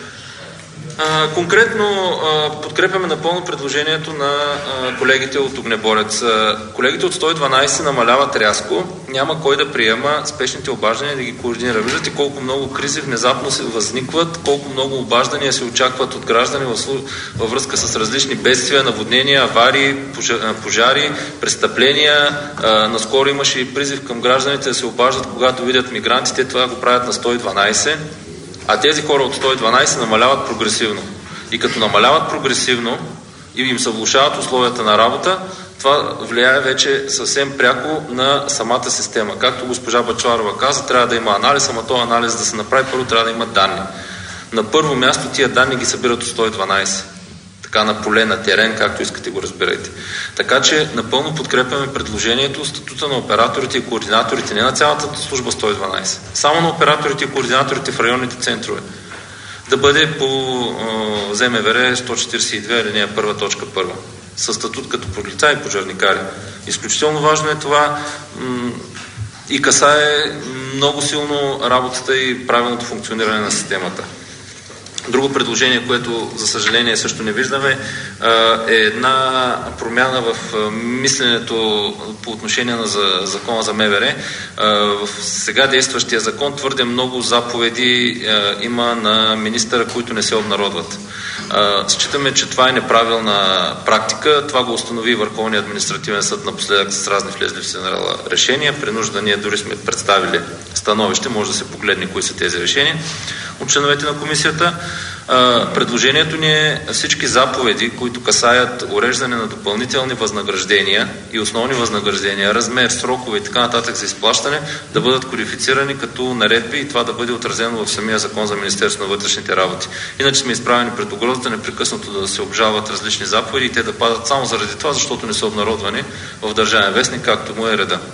Конкретно подкрепяме напълно предложението на колегите от Огнеборец. Колегите от 112 намаляват рязко. Няма кой да приема спешните обаждания да ги координира. Виждате колко много кризи внезапно се възникват, колко много обаждания се очакват от граждани във връзка с различни бедствия, наводнения, аварии, пожари, престъпления. Наскоро имаше и призив към гражданите да се обаждат, когато видят мигрантите. Това го правят на 112. А тези хора от 112 намаляват прогресивно. И като намаляват прогресивно и им се влошават условията на работа, това влияе вече съвсем пряко на самата система. Както госпожа Бъчварова каза, трябва да има анализ, ама този анализ да се направи, първо трябва да има данни. На първо място тия данни ги събират от 112. Така на поле, на терен, както искате го разбирайте. Така че напълно подкрепяме предложението, статута на операторите и координаторите, не на цялата служба 112, само на операторите и координаторите в районните центрове. Да бъде по ЗМВР 142 алинея 1 точка 1, със статут като полицаи и пожарникари. Изключително важно е това и касае много силно работата и правилното функциониране на системата. Друго предложение, което за съжаление също не виждаме, е една промяна в мисленето по отношение на закона за МВР. В сега действащия закон твърде много заповеди има на министъра, които не се обнародват. Считаме, че това е неправилна практика. Това го установи Върховният административен съд напоследък с разни влезли в сенала решения. При нужда ние дори сме представили становище, може да се погледне кои са тези решения от членовете на комисията. Предложението ни е всички заповеди, които касаят уреждане на допълнителни възнаграждения и основни възнаграждения, размер, срокове и така нататък за изплащане, да бъдат кодифицирани като наредби и това да бъде отразено в самия закон за Министерството на вътрешните работи. Иначе сме изправени пред угрозата непрекъснато да се обжалват различни заповеди и те да падат само заради това, защото не са обнародвани в Държавен вестник, както му е реда.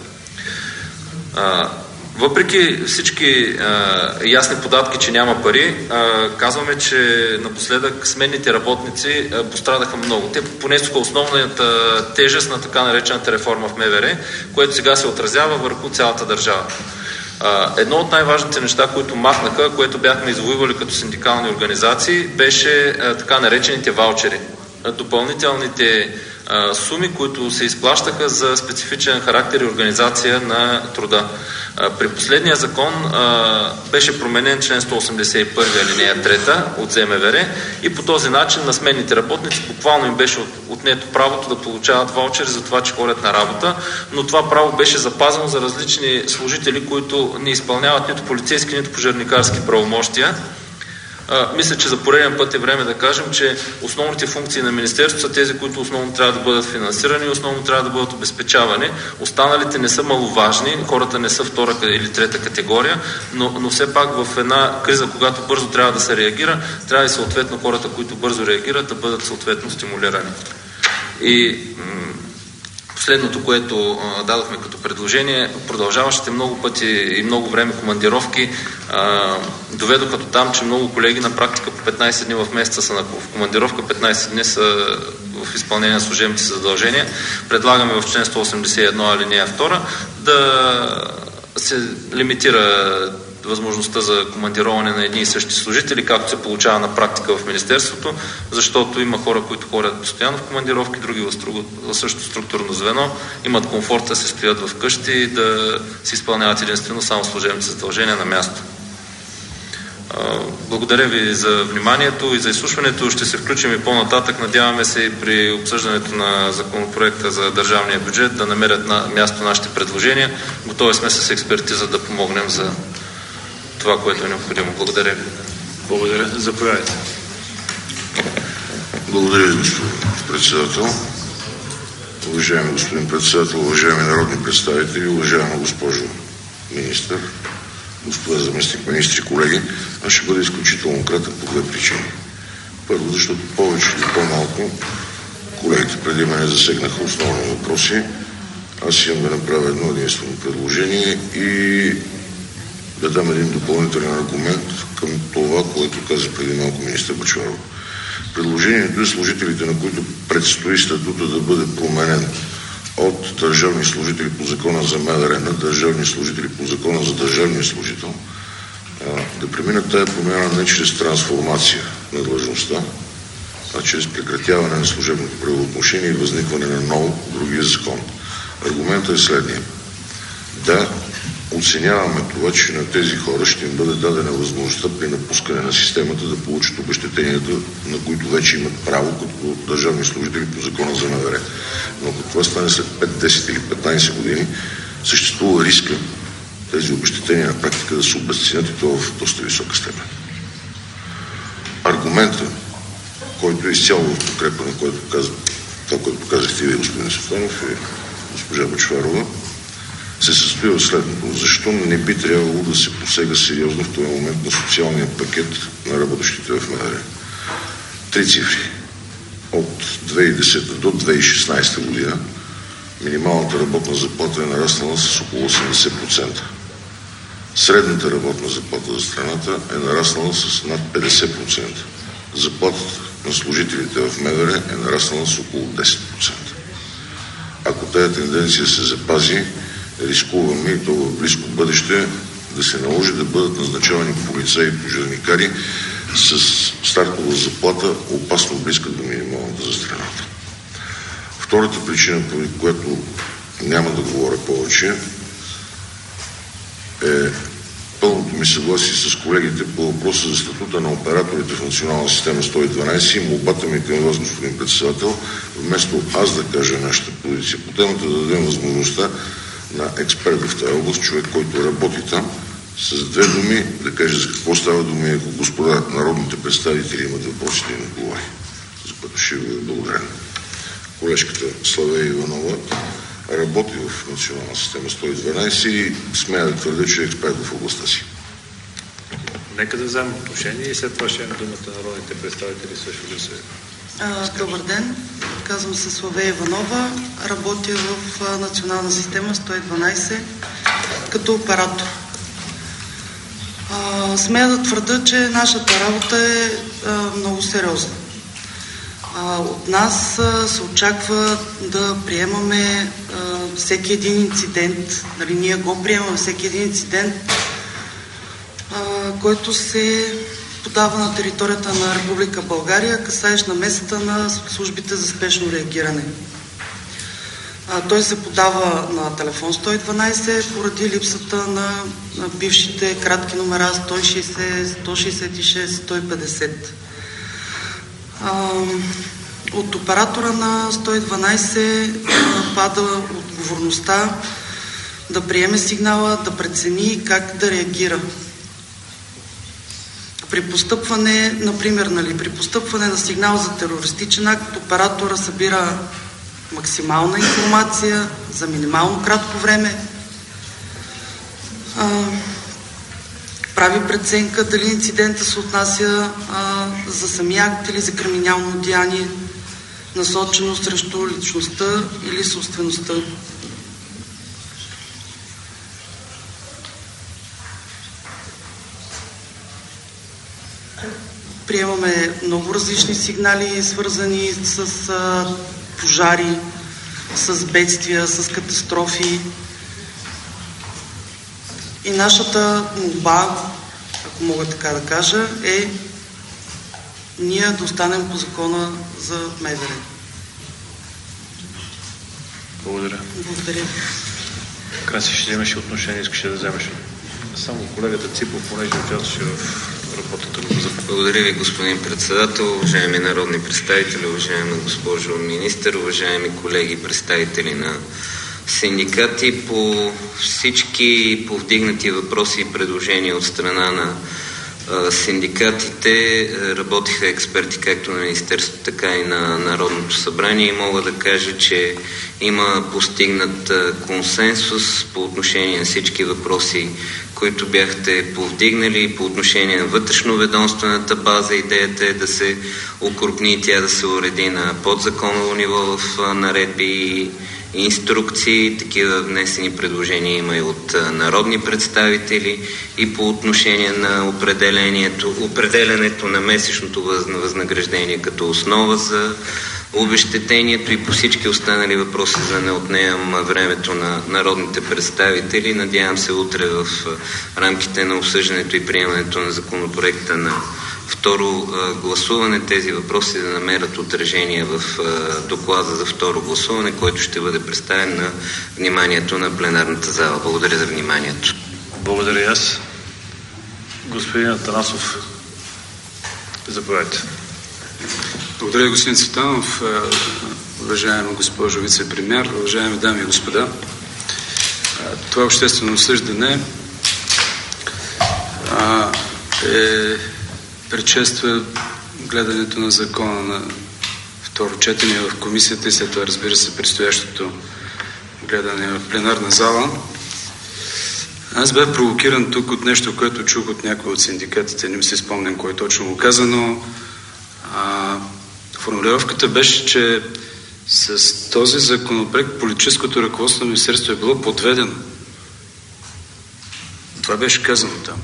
Въпреки всички ясни податки, че няма пари, казваме, че напоследък сменните работници пострадаха много. Те понесоха основната тежест на така наречената реформа в МВР, което сега се отразява върху цялата държава. Едно от най-важните неща, които махнаха, което бяхме извоювали като синдикални организации, беше така наречените ваучери. Допълнителните суми, които се изплащаха за специфичен характер и организация на труда. При последния закон беше променен член 181 алинея 3 от ЗМВР и по този начин на сменните работници буквално им беше отнето правото да получават ваучери за това, че ходят на работа, но това право беше запазено за различни служители, които не изпълняват нито полицейски, нито пожарникарски правомощия. Мисля, че за пореден път е време да кажем, че основните функции на Министерството са тези, които основно трябва да бъдат финансирани и основно трябва да бъдат обезпечавани. Останалите не са маловажни, хората не са втора или трета категория, но все пак в една криза, когато бързо трябва да се реагира, трябва и съответно хората, които бързо реагират, да бъдат съответно стимулирани. И последното, което дадохме като предложение, продължаващите много пъти и много време командировки доведоха до там, че много колеги на практика по 15 дни в месеца са в командировка, 15 дни са в изпълнение на служебните задължения. Предлагаме в член 181 алинея 2 да се лимитира възможността за командироване на едни и същи служители, както се получава на практика в Министерството, защото има хора, които ходят постоянно в командировки, други в същото структурно звено, имат комфорт да се стоят в къщи и да се изпълняват единствено само служебните задължения на място. Благодаря ви за вниманието и за изслушването. Ще се включим и по-нататък. Надяваме се и при обсъждането на законопроекта за държавния бюджет да намерят място нашите предложения. Готови сме с експертиза да помогнем за това, което е необходимо. Благодаря ви.
Благодаря. Заповядайте.
Благодаря ви, господин председател. Уважаеми господин председател, уважаеми народни представители, уважаема госпожо министър, господа заместник министри, колеги, аз ще бъда изключително кратък по две причини. Първо, защото повече или по-малко колегите преди мене засегнаха основни въпроси. Аз имам да направя едно единствено предложение и да дам един допълнителен аргумент към това, което каза преди малко министър Бъчварова. Предложението е служителите, на които предстои статута да бъде променен от държавни служители по закона за МВР на държавни служители по закона за държавния служител, да преминат тая промяна не чрез трансформация на длъжността, а чрез прекратяване на служебното правоотношение и възникване на ново другия закон. Аргументът е следния. Да, оценяваме това, че на тези хора ще им бъде дадена възможността при напускане на системата да получат обезщетенията, на които вече имат право като държавни служители по закона за МВР. Но ако това стане след 5, 10 или 15 години, съществува риска тези обезщетения на практика да се обезценят и то в доста висока степен. Аргументът, който е изцяло в подкрепа на това, което казахте ви, господин Светанов и госпожа Бъчварова, се състои в следното. Защо не би трябвало да се посега сериозно в този момент на социалния пакет на работещите в МВР? 3 цифри. От 2010 до 2016 година минималната работна заплата е нараснала с около 80%. Средната работна заплата за страната е нараснала с над 50%. Заплатата на служителите в МВР е нараснала с около 10%. Ако тази тенденция се запази, рискуваме и то в близко бъдеще да се наложи да бъдат назначавани полицаи и пожарникари с стартова заплата опасно близка до минималната за страната. Втората причина, поради която няма да говоря повече, е пълното ми съгласие с колегите по въпроса за статута на операторите в национална система 112 и молбата ми към вас, господин председател, вместо аз да кажа нашата позиция по темата, да дадем възможността на експерт в тази област, човек, който работи там, с две думи да каже за какво става дума, ако господа народните представители имат въпроси да им отговори, за което ще ви благодаря. Колежката Славея Иванова работи в национална система 112 и смея да твърдя, че е експерт в областта си.
Нека да вземем отношение и след това ще имам думата на народните представители също да се...
Добър ден, казвам се Славея Иванова, работя в национална система 112 като оператор. Смея да твърда, че нашата работа е много сериозна. От нас се очаква да приемаме всеки един инцидент, нали, ние го приемаме всеки един инцидент, който се подава на територията на Република България, касаещ намесата на службите за спешно реагиране. Той се подава на телефон 112 поради липсата на бившите кратки номера 160, 166, 150. От оператора на 112 пада отговорността да приеме сигнала, да прецени как да реагира. При постъпване, например, при постъпване на сигнал за терористичен акт, оператора събира максимална информация за минимално кратко време, прави преценка дали инцидента се отнася за самия акт или за криминално деяние, насочено срещу личността или собствеността. Приемаме много различни сигнали, свързани с пожари, с бедствия, с катастрофи. И нашата молба, ако мога така да кажа, е ние да останем по закона за МВР.
Благодаря.
Благодаря.
Краси, ще вземеш отношение, искаш да вземеш. Само колегата Ципов, понеже участваше в работата група.
Благодаря ви, господин председател, уважаеми народни представители, уважаема госпожо министър, уважаеми колеги представители на синдикати. По всички повдигнати въпроси и предложения от страна на синдикатите работиха експерти както на Министерството, така и на Народното събрание и мога да кажа, че има постигнат консенсус по отношение на всички въпроси, които бяхте повдигнали. По отношение на вътрешноведомствената база идеята е да се окрупни и тя да се уреди на подзаконово ниво в наредби и инструкции. Такива внесени предложения има и от народни представители и по отношение на определянето на месечното възнаграждение като основа за обезщетението и по всички останали въпроси, за да не отнемам времето на народните представители. Надявам се утре в рамките на обсъждането и приемането на законопроекта на второ гласуване тези въпроси да намерят отражение в доклада за второ гласуване, който ще бъде представен на вниманието на пленарната зала. Благодаря за вниманието.
Благодаря аз. Господин Атанасов, заповядайте.
Благодаря, господин Цветанов, уважаема госпожо вице-премиер, уважаеми дами и господа. Това обществено обсъждане предшества гледането на закона на второ четене в комисията и след това, разбира се, предстоящото гледане в пленарна зала. Аз бях провокиран тук от нещо, което чух от някой от синдикатите, не ми се спомням кой точно го каза, но формулировката беше, че с този законопроект политическото ръководство на министерството е било подведено. Това беше казано там.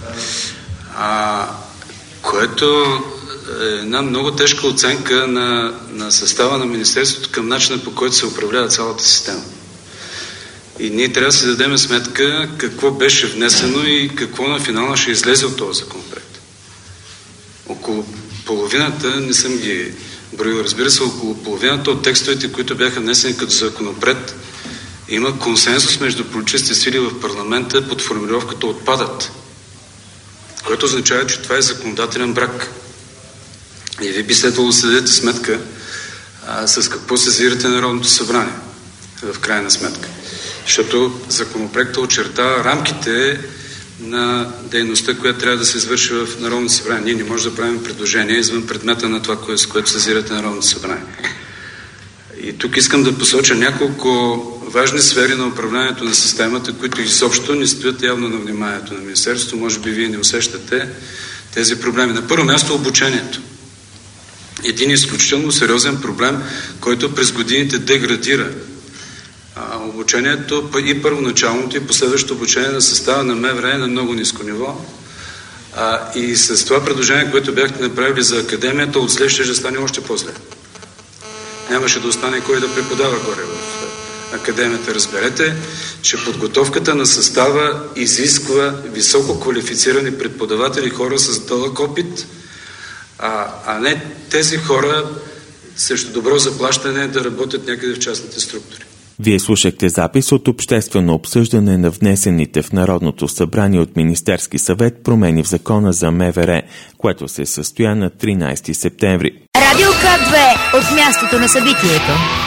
Което е една много тежка оценка на състава на министерството към начина, по който се управлява цялата система. И ние трябва да си дадем сметка какво беше внесено и какво на финала ще излезе от този законопроект. Около половината, не съм ги броил, разбира се, около половината от текстовете, които бяха внесени като законопроект, има консенсус между политическите сили в парламента под формулировката отпадат. Което означава, че това е законодателен брак. И ви би следвало да се дадете сметка с какво сезирате Народното събрание, в крайна сметка. Защото законопроектът очертава рамките на дейността, която трябва да се извърши в Народното събрание. Ние не можем да правим предложения извън предмета на това, с което сезирате Народното събрание. И тук искам да посоча няколко важни сфери на управлението на системата, които изобщо не стоят явно на вниманието на Министерството. Може би вие не усещате тези проблеми. На първо място обучението. Един изключително сериозен проблем, който през годините деградира. Обучението и първоначалното и последващото обучение на състава на МВР е на много ниско ниво. И с това предложение, което бяхте направили за академията, от зле ще стане още по-зле. Нямаше да остане кой да преподава горе в академията. Разберете, че подготовката на състава изисква високо квалифицирани преподаватели, хора с дълъг опит, а не тези хора срещу добро заплащане да работят някъде в частните структури.
Вие слушахте запис от обществено обсъждане на внесените в Народното събрание от Министерски съвет промени в закона за МВР, което се състоя на 13 септември.
Радио К2 от мястото на събитието.